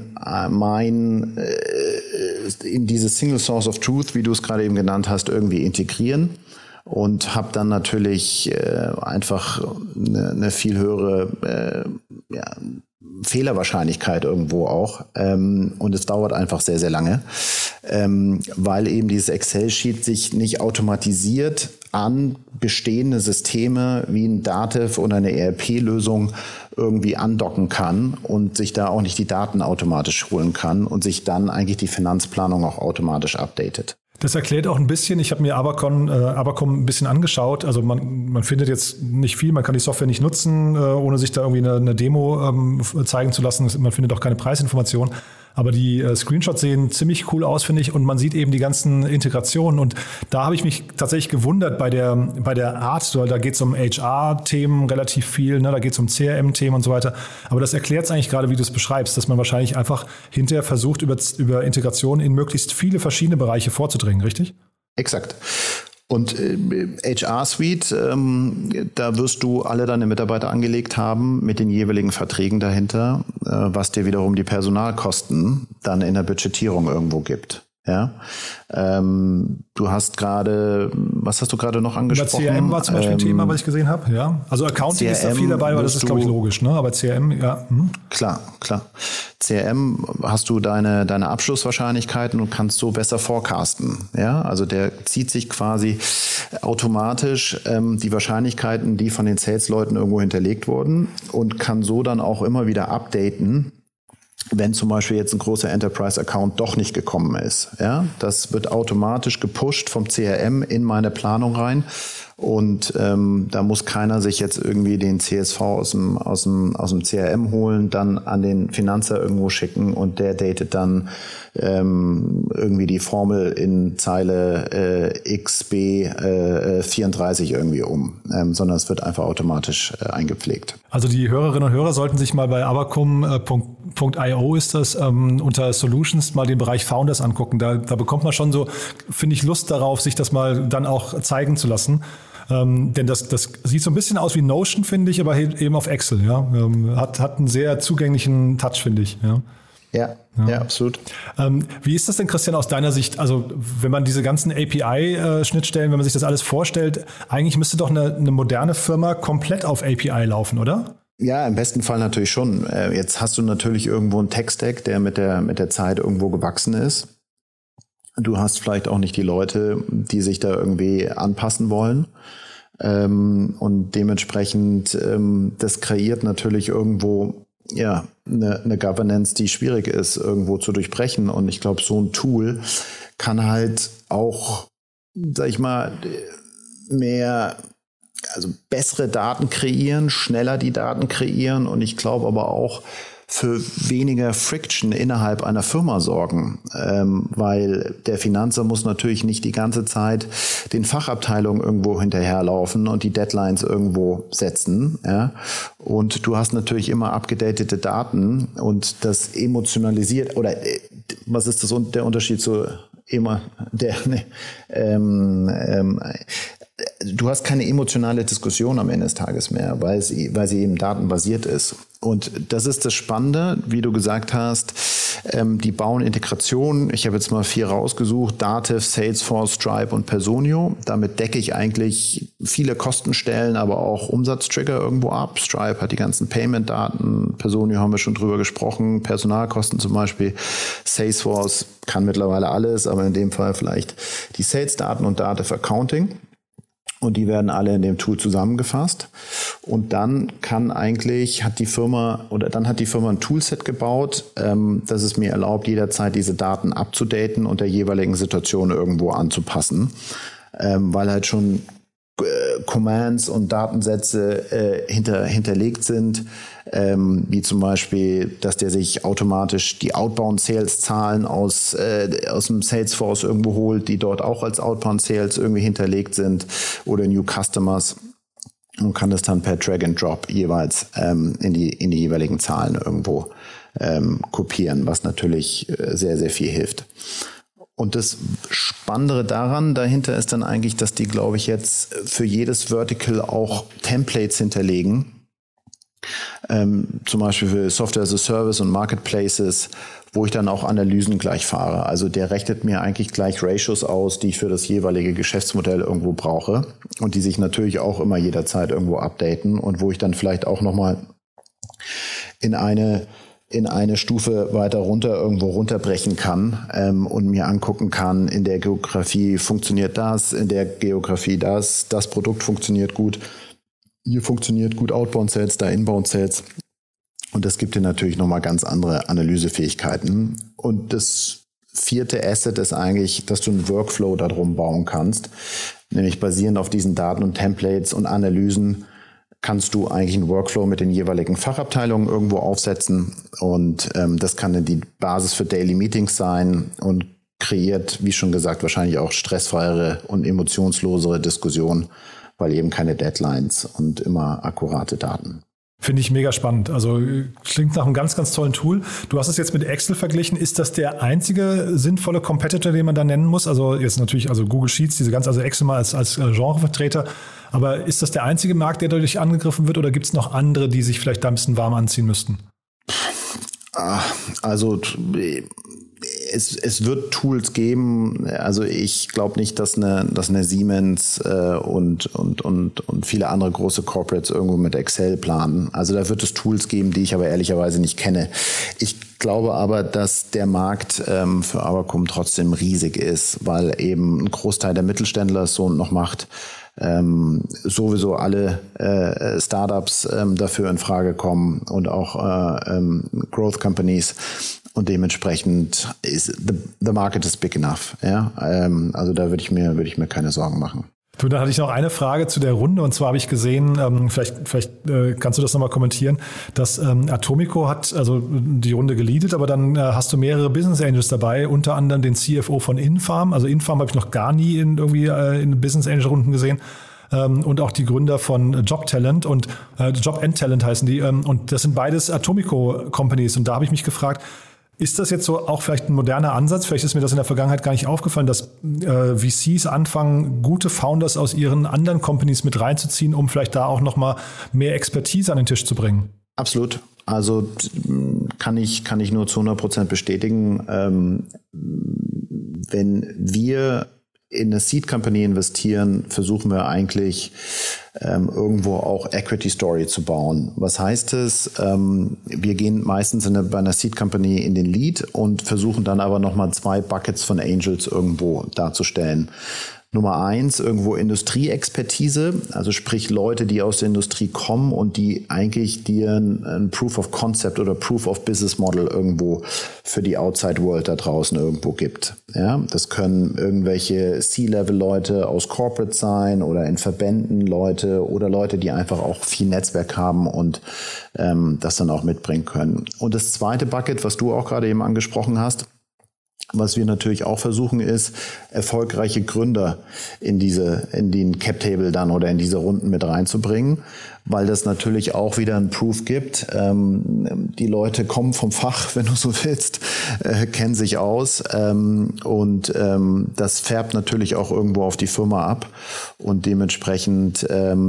dieses Single Source of Truth, wie du es gerade eben genannt hast, irgendwie integrieren und habe dann natürlich einfach eine viel höhere Fehlerwahrscheinlichkeit irgendwo auch. Und es dauert einfach sehr, sehr lange, weil eben dieses Excel-Sheet sich nicht automatisiert an bestehende Systeme wie ein Dativ oder eine ERP-Lösung irgendwie andocken kann und sich da auch nicht die Daten automatisch holen kann und sich dann eigentlich die Finanzplanung auch automatisch updatet. Das erklärt auch ein bisschen, ich habe mir Abacom ein bisschen angeschaut, also man findet jetzt nicht viel, man kann die Software nicht nutzen, ohne sich da irgendwie eine Demo zeigen zu lassen, man findet auch keine Preisinformationen, aber die Screenshots sehen ziemlich cool aus, finde ich, und man sieht eben die ganzen Integrationen und da habe ich mich tatsächlich gewundert bei der Art, da geht es um HR-Themen relativ viel, ne? Da geht es um CRM-Themen und so weiter, aber das erklärt es eigentlich gerade, wie du es beschreibst, dass man wahrscheinlich einfach hinterher versucht, über Integration in möglichst viele verschiedene Bereiche vorzudringen, richtig? Exakt. Und HR Suite, da wirst du alle deine Mitarbeiter angelegt haben mit den jeweiligen Verträgen dahinter, was dir wiederum die Personalkosten dann in der Budgetierung irgendwo gibt. Ja, du hast gerade, was hast du gerade noch angesprochen? Über CRM war zum Beispiel ein Thema, was ich gesehen habe. Ja, also Accounting CRM ist da viel dabei, aber das ist, glaube ich, logisch. Ne? Aber CRM, ja. Klar. CRM hast du deine Abschlusswahrscheinlichkeiten und kannst so besser forecasten. Ja, also der zieht sich quasi automatisch die Wahrscheinlichkeiten, die von den Sales-Leuten irgendwo hinterlegt wurden und kann so dann auch immer wieder updaten, wenn zum Beispiel jetzt ein großer Enterprise-Account doch nicht gekommen ist. Ja, das wird automatisch gepusht vom CRM in meine Planung rein. Und da muss keiner sich jetzt irgendwie den CSV aus dem CRM holen, dann an den Finanzer irgendwo schicken und der datet dann irgendwie die Formel in Zeile XB 34 irgendwie um, sondern es wird einfach automatisch eingepflegt. Also die Hörerinnen und Hörer sollten sich mal bei abacom.io ist das unter Solutions mal den Bereich Founders angucken. Da bekommt man schon so, finde ich, Lust darauf, sich das mal dann auch zeigen zu lassen. Denn das sieht so ein bisschen aus wie Notion, finde ich, aber eben auf Excel. Ja? Hat einen sehr zugänglichen Touch, finde ich. Ja, absolut. Wie ist das denn, Christian, aus deiner Sicht? Also wenn man diese ganzen API-Schnittstellen, wenn man sich das alles vorstellt, eigentlich müsste doch eine moderne Firma komplett auf API laufen, oder? Ja, im besten Fall natürlich schon. Jetzt hast du natürlich irgendwo einen Tech-Stack, der mit der Zeit irgendwo gewachsen ist. Du hast vielleicht auch nicht die Leute, die sich da irgendwie anpassen wollen. Und dementsprechend, das kreiert natürlich irgendwo eine Governance, die schwierig ist, irgendwo zu durchbrechen. Und ich glaube, so ein Tool kann halt auch, sag ich mal, bessere Daten kreieren, schneller die Daten kreieren. Und ich glaube aber auch, für weniger Friction innerhalb einer Firma sorgen, weil der Finanzer muss natürlich nicht die ganze Zeit den Fachabteilungen irgendwo hinterherlaufen und die Deadlines irgendwo setzen. Ja? Und du hast natürlich immer abgedatete Daten und das emotionalisiert, oder was ist der Unterschied zu du hast keine emotionale Diskussion am Ende des Tages mehr, weil sie eben datenbasiert ist. Und das ist das Spannende, wie du gesagt hast, die bauen Integration. Ich habe jetzt mal 4 rausgesucht: Dativ, Salesforce, Stripe und Personio. Damit decke ich eigentlich viele Kostenstellen, aber auch Umsatztrigger irgendwo ab. Stripe hat die ganzen Payment-Daten, Personio haben wir schon drüber gesprochen, Personalkosten zum Beispiel. Salesforce kann mittlerweile alles, aber in dem Fall vielleicht die Sales-Daten und Dativ Accounting. Und die werden alle in dem Tool zusammengefasst. Und dann hat die Firma ein Toolset gebaut, das es mir erlaubt, jederzeit diese Daten abzudaten und der jeweiligen Situation irgendwo anzupassen. Weil halt schon Commands und Datensätze hinterlegt sind, wie zum Beispiel, dass der sich automatisch die Outbound-Sales-Zahlen aus dem Salesforce irgendwo holt, die dort auch als Outbound-Sales irgendwie hinterlegt sind, oder New Customers, und kann das dann per Drag and Drop jeweils in die jeweiligen Zahlen irgendwo kopieren, was natürlich sehr, sehr viel hilft. Und das Spannende dahinter ist dann eigentlich, dass die, glaube ich, jetzt für jedes Vertical auch Templates hinterlegen. Zum Beispiel für Software as a Service und Marketplaces, wo ich dann auch Analysen gleich fahre. Also der rechnet mir eigentlich gleich Ratios aus, die ich für das jeweilige Geschäftsmodell irgendwo brauche und die sich natürlich auch immer jederzeit irgendwo updaten und wo ich dann vielleicht auch nochmal in eine in eine Stufe weiter runter irgendwo runterbrechen kann und mir angucken kann, in der Geografie funktioniert das, in der Geografie das Produkt funktioniert gut, hier funktioniert gut Outbound Sales, da Inbound Sales. Und das gibt dir natürlich nochmal ganz andere Analysefähigkeiten. Und das vierte Asset ist eigentlich, dass du einen Workflow darum bauen kannst, nämlich basierend auf diesen Daten und Templates und Analysen kannst du eigentlich einen Workflow mit den jeweiligen Fachabteilungen irgendwo aufsetzen und das kann dann die Basis für Daily Meetings sein und kreiert, wie schon gesagt, wahrscheinlich auch stressfreiere und emotionslosere Diskussionen, weil eben keine Deadlines und immer akkurate Daten. Finde ich mega spannend. Also klingt nach einem ganz, ganz tollen Tool. Du hast es jetzt mit Excel verglichen. Ist das der einzige sinnvolle Competitor, den man da nennen muss? Also jetzt natürlich, also Google Sheets, also Excel mal als Genrevertreter. Aber ist das der einzige Markt, der dadurch angegriffen wird oder gibt es noch andere, die sich vielleicht da ein bisschen warm anziehen müssten? Also es wird Tools geben. Also ich glaube nicht, dass eine Siemens und viele andere große Corporates irgendwo mit Excel planen. Also da wird es Tools geben, die ich aber ehrlicherweise nicht kenne. Ich glaube aber, dass der Markt für Avacum trotzdem riesig ist, weil eben ein Großteil der Mittelständler es so und noch macht. Sowieso alle Startups dafür in Frage kommen und auch Growth Companies und dementsprechend ist the market is big enough. Ja? Also da würde ich mir keine Sorgen machen. Du, da hatte ich noch eine Frage zu der Runde und zwar habe ich gesehen, vielleicht kannst du das nochmal kommentieren, dass Atomico hat also die Runde geleadet, aber dann hast du mehrere Business Angels dabei, unter anderem den CFO von Infarm. Also Infarm habe ich noch gar nie in Business Angel Runden gesehen. Und auch die Gründer von Job Talent und Job and Talent heißen die. Und das sind beides Atomico Companies. Und da habe ich mich gefragt, ist das jetzt so auch vielleicht ein moderner Ansatz? Vielleicht ist mir das in der Vergangenheit gar nicht aufgefallen, dass VCs anfangen, gute Founders aus ihren anderen Companies mit reinzuziehen, um vielleicht da auch nochmal mehr Expertise an den Tisch zu bringen. Absolut. Also kann ich nur zu 100% bestätigen. Wenn wir in eine Seed Company investieren, versuchen wir eigentlich irgendwo auch Equity Story zu bauen. Was heißt es? Wir gehen meistens bei einer Seed Company in den Lead und versuchen dann aber nochmal 2 Buckets von Angels irgendwo darzustellen. Nummer 1, irgendwo Industrieexpertise, also sprich Leute, die aus der Industrie kommen und die eigentlich dir ein Proof of Concept oder Proof of Business Model irgendwo für die Outside World da draußen irgendwo gibt. Ja, das können irgendwelche C-Level-Leute aus Corporate sein oder in Verbänden Leute oder Leute, die einfach auch viel Netzwerk haben und das dann auch mitbringen können. Und das zweite Bucket, was du auch gerade eben angesprochen hast, was wir natürlich auch versuchen, ist, erfolgreiche Gründer in den Cap-Table dann oder in diese Runden mit reinzubringen, weil das natürlich auch wieder ein Proof gibt. Die Leute kommen vom Fach, wenn du so willst, kennen sich aus und das färbt natürlich auch irgendwo auf die Firma ab und dementsprechend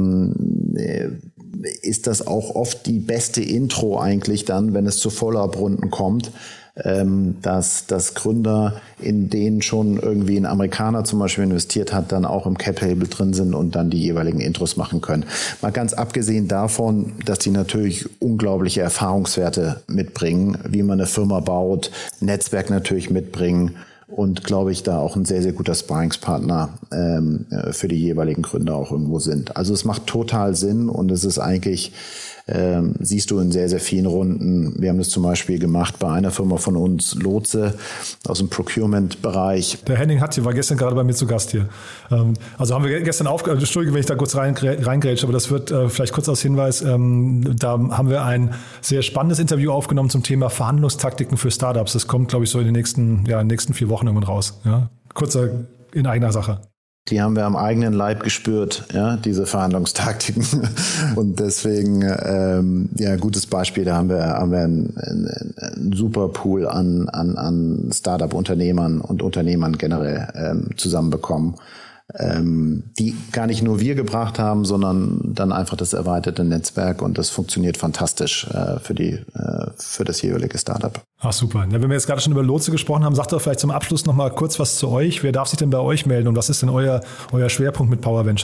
ist das auch oft die beste Intro eigentlich dann, wenn es zu Follow-up-Runden kommt, dass Gründer, in denen schon irgendwie ein Amerikaner zum Beispiel investiert hat, dann auch im Cap-Table drin sind und dann die jeweiligen Intros machen können. Mal ganz abgesehen davon, dass die natürlich unglaubliche Erfahrungswerte mitbringen, wie man eine Firma baut, Netzwerk natürlich mitbringen und, glaube ich, da auch ein sehr, sehr guter Sparringspartner für die jeweiligen Gründer auch irgendwo sind. Also es macht total Sinn und es ist eigentlich, siehst du in sehr, sehr vielen Runden. Wir haben das zum Beispiel gemacht bei einer Firma von uns, Lotse, aus dem Procurement-Bereich. Der Henning Hatje war gestern gerade bei mir zu Gast hier. Also haben wir gestern Entschuldige, wenn ich da kurz reingrätsche, aber das wird vielleicht kurz als Hinweis. Da haben wir ein sehr spannendes Interview aufgenommen zum Thema Verhandlungstaktiken für Startups. Das kommt, glaube ich, so in den nächsten 4 Wochen irgendwann raus. Ja? Kurzer in eigener Sache. Die haben wir am eigenen Leib gespürt, ja, diese Verhandlungstaktiken. Und deswegen, gutes Beispiel, da haben wir einen super Pool an Startup-Unternehmern und Unternehmern generell zusammenbekommen, die gar nicht nur wir gebracht haben, sondern dann einfach das erweiterte Netzwerk und das funktioniert fantastisch für das jeweilige Startup. Ach super. Ja, wenn wir jetzt gerade schon über Lotse gesprochen haben, sagt doch vielleicht zum Abschluss noch mal kurz was zu euch. Wer darf sich denn bei euch melden und was ist denn euer Schwerpunkt mit Power Ventures?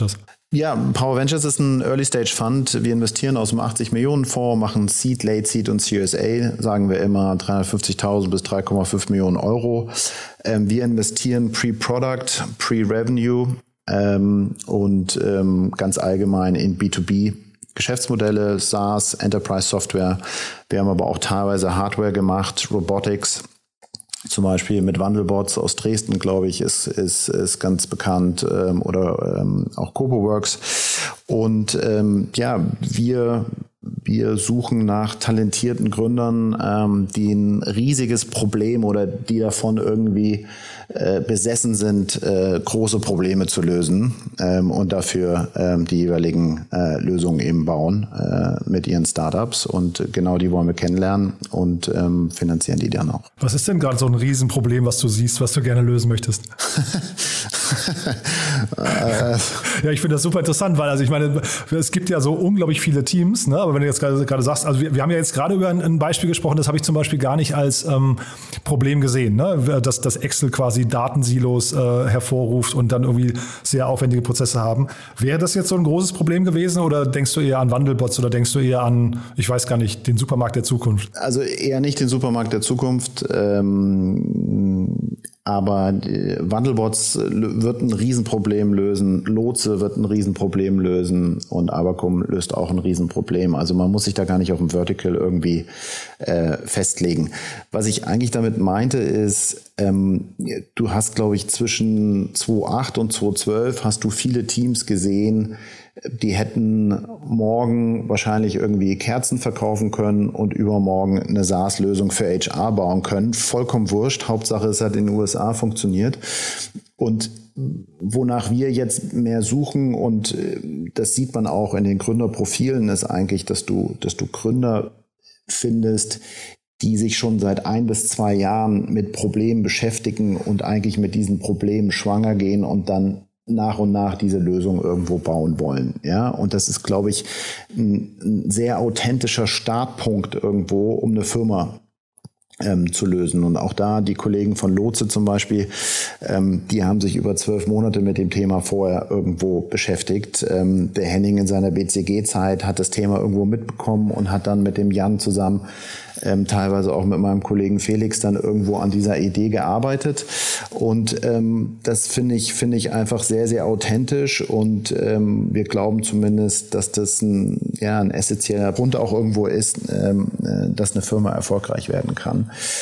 Ja, Power Ventures ist ein Early-Stage-Fund. Wir investieren aus dem 80-Millionen-Fonds, machen Seed, Late Seed und CSA, sagen wir immer 350.000 bis 3,5 Millionen Euro. Wir investieren Pre-Product, Pre-Revenue und ganz allgemein in B2B-Geschäftsmodelle, SaaS, Enterprise-Software. Wir haben aber auch teilweise Hardware gemacht, Robotics. Zum Beispiel mit Wandelbots aus Dresden, glaube ich, ist ganz bekannt, oder auch CoboWorks. Und wir suchen nach talentierten Gründern, die ein riesiges Problem oder die davon irgendwie besessen sind, große Probleme zu lösen und dafür die jeweiligen Lösungen eben bauen mit ihren Startups. Und genau die wollen wir kennenlernen und finanzieren die dann auch. Was ist denn gerade so ein Riesenproblem, was du siehst, was du gerne lösen möchtest? Ja, ich finde das super interessant, weil, also ich meine, es gibt ja so unglaublich viele Teams, ne? Aber wenn du jetzt gerade sagst, also wir haben ja jetzt gerade über ein Beispiel gesprochen, das habe ich zum Beispiel gar nicht als Problem gesehen, ne? Dass Excel quasi Datensilos hervorruft und dann irgendwie sehr aufwendige Prozesse haben. Wäre das jetzt so ein großes Problem gewesen oder denkst du eher an Wandelbots oder denkst du eher an, ich weiß gar nicht, den Supermarkt der Zukunft? Also eher nicht den Supermarkt der Zukunft, aber Wandelbots wird ein Riesenproblem lösen, Lotse wird ein Riesenproblem lösen und Abacum löst auch ein Riesenproblem. Also man muss sich da gar nicht auf ein Vertical irgendwie festlegen. Was ich eigentlich damit meinte ist, du hast, glaube ich, zwischen 2008 und 2012 hast du viele Teams gesehen, die hätten morgen wahrscheinlich irgendwie Kerzen verkaufen können und übermorgen eine SaaS-Lösung für HR bauen können. Vollkommen wurscht. Hauptsache, es hat in den USA funktioniert. Und wonach wir jetzt mehr suchen, und das sieht man auch in den Gründerprofilen, ist eigentlich, dass du Gründer findest, die sich schon seit 1 bis 2 Jahren mit Problemen beschäftigen und eigentlich mit diesen Problemen schwanger gehen und dann nach und nach diese Lösung irgendwo bauen wollen. Ja, und das ist, glaube ich, ein sehr authentischer Startpunkt irgendwo, um eine Firma zu lösen. Und auch da die Kollegen von Lotse zum Beispiel, die haben sich über 12 Monate mit dem Thema vorher irgendwo beschäftigt. Der Henning in seiner BCG-Zeit hat das Thema irgendwo mitbekommen und hat dann mit dem Jan zusammen, teilweise auch mit meinem Kollegen Felix, dann irgendwo an dieser Idee gearbeitet. Und das finde ich einfach sehr, sehr authentisch. Und wir glauben zumindest, dass das ein essentieller Grund auch irgendwo ist, dass eine Firma erfolgreich werden kann.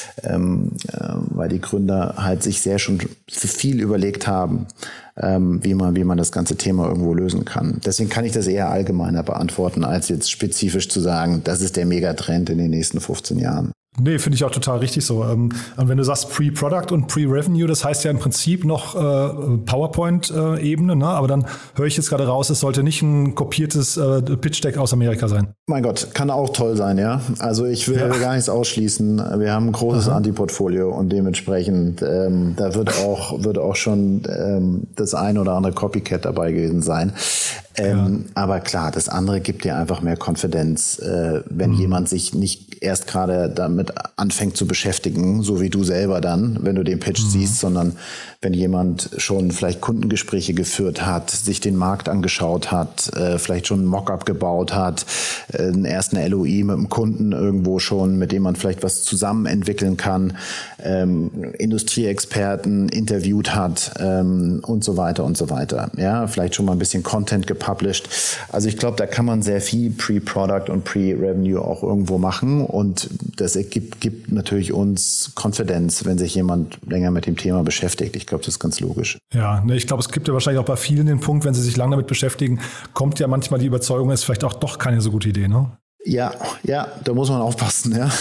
Weil die Gründer halt sich sehr schon viel überlegt haben, wie man das ganze Thema irgendwo lösen kann. Deswegen kann ich das eher allgemeiner beantworten, als jetzt spezifisch zu sagen, das ist der Megatrend in den nächsten 15 Jahren. Nee, finde ich auch total richtig so. Wenn du sagst Pre-Product und Pre-Revenue, das heißt ja im Prinzip noch PowerPoint-Ebene, ne? Aber dann höre ich jetzt gerade raus, es sollte nicht ein kopiertes Pitch-Deck aus Amerika sein. Mein Gott, kann auch toll sein, ja. Also ich will gar nichts ausschließen. Wir haben ein großes Anti-Portfolio und dementsprechend da wird auch schon das ein oder andere Copycat dabei gewesen sein. Aber klar, das andere gibt dir einfach mehr Konfidenz, wenn jemand sich nicht erst gerade damit anfängt zu beschäftigen, so wie du selber dann, wenn du den Pitch siehst, sondern wenn jemand schon vielleicht Kundengespräche geführt hat, sich den Markt angeschaut hat, vielleicht schon ein Mockup gebaut hat, einen ersten LOI mit dem Kunden irgendwo schon, mit dem man vielleicht was zusammen entwickeln kann, Industrieexperten interviewt hat und so weiter und so weiter. Ja, vielleicht schon mal ein bisschen Content gepublished. Also ich glaube, da kann man sehr viel Pre-Product und Pre-Revenue auch irgendwo machen und das gibt natürlich uns Konfidenz, wenn sich jemand länger mit dem Thema beschäftigt. Ich glaube, das ist ganz logisch. Ja, ne, ich glaube, es gibt ja wahrscheinlich auch bei vielen den Punkt, wenn sie sich lange damit beschäftigen, kommt ja manchmal die Überzeugung, ist vielleicht auch doch keine so gute Idee, ne? Ja, da muss man aufpassen, ja,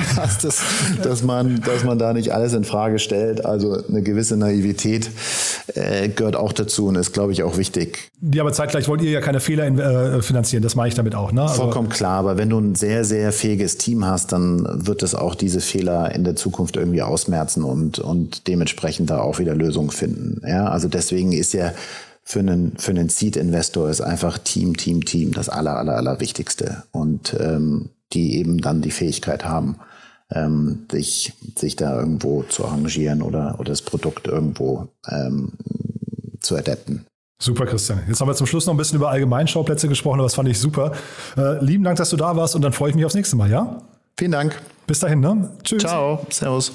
dass man da nicht alles in Frage stellt. Also eine gewisse Naivität gehört auch dazu und ist, glaube ich, auch wichtig. Ja, aber zeitgleich wollt ihr ja keine Fehler finanzieren, das meine ich damit auch, ne? Also vollkommen klar, aber wenn du ein sehr, sehr fähiges Team hast, dann wird es auch diese Fehler in der Zukunft irgendwie ausmerzen und dementsprechend da auch wieder Lösungen finden. Ja, also deswegen ist ja für einen Seed-Investor ist einfach Team das Allerwichtigste und die eben dann die Fähigkeit haben, sich da irgendwo zu arrangieren oder das Produkt irgendwo zu adapten. Super, Christian. Jetzt haben wir zum Schluss noch ein bisschen über Allgemeinschauplätze gesprochen, aber das fand ich super. Lieben Dank, dass du da warst und dann freue ich mich aufs nächste Mal, ja? Vielen Dank. Bis dahin, ne? Tschüss. Ciao. Servus.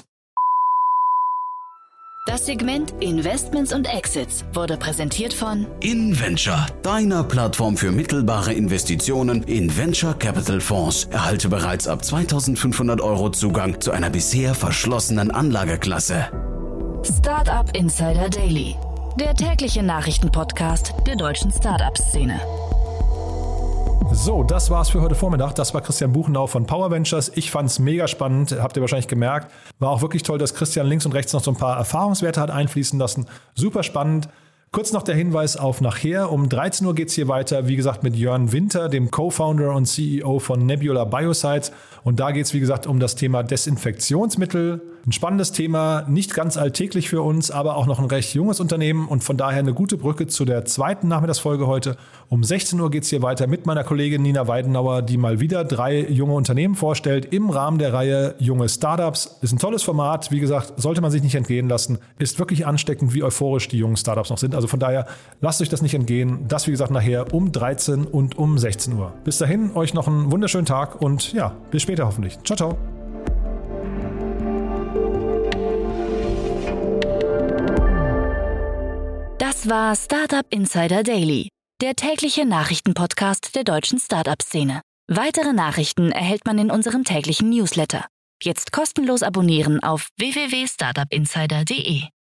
Das Segment Investments und Exits wurde präsentiert von InVenture, deiner Plattform für mittelbare Investitionen in Venture Capital Fonds. Erhalte bereits ab 2.500 € Zugang zu einer bisher verschlossenen Anlageklasse. Startup Insider Daily, der tägliche Nachrichtenpodcast der deutschen Startup-Szene. So, das war's für heute Vormittag. Das war Christian Buchenau von Power Ventures. Ich fand's mega spannend, habt ihr wahrscheinlich gemerkt. War auch wirklich toll, dass Christian links und rechts noch so ein paar Erfahrungswerte hat einfließen lassen. Super spannend. Kurz noch der Hinweis auf nachher. Um 13 Uhr geht's hier weiter, wie gesagt, mit Jörn Winter, dem Co-Founder und CEO von Nebula Bioscience. Und da geht's, wie gesagt, um das Thema Desinfektionsmittel. Ein spannendes Thema, nicht ganz alltäglich für uns, aber auch noch ein recht junges Unternehmen und von daher eine gute Brücke zu der zweiten Nachmittagsfolge heute. Um 16 Uhr geht's hier weiter mit meiner Kollegin Nina Weidenauer, die mal wieder 3 junge Unternehmen vorstellt im Rahmen der Reihe Junge Startups. Ist ein tolles Format, wie gesagt, sollte man sich nicht entgehen lassen. Ist wirklich ansteckend, wie euphorisch die jungen Startups noch sind. Also von daher, lasst euch das nicht entgehen. Das, wie gesagt, nachher um 13 und um 16 Uhr. Bis dahin, euch noch einen wunderschönen Tag und ja, bis später hoffentlich. Ciao, ciao. Das war Startup Insider Daily, der tägliche Nachrichtenpodcast der deutschen Startup-Szene. Weitere Nachrichten erhält man in unserem täglichen Newsletter. Jetzt kostenlos abonnieren auf www.startupinsider.de.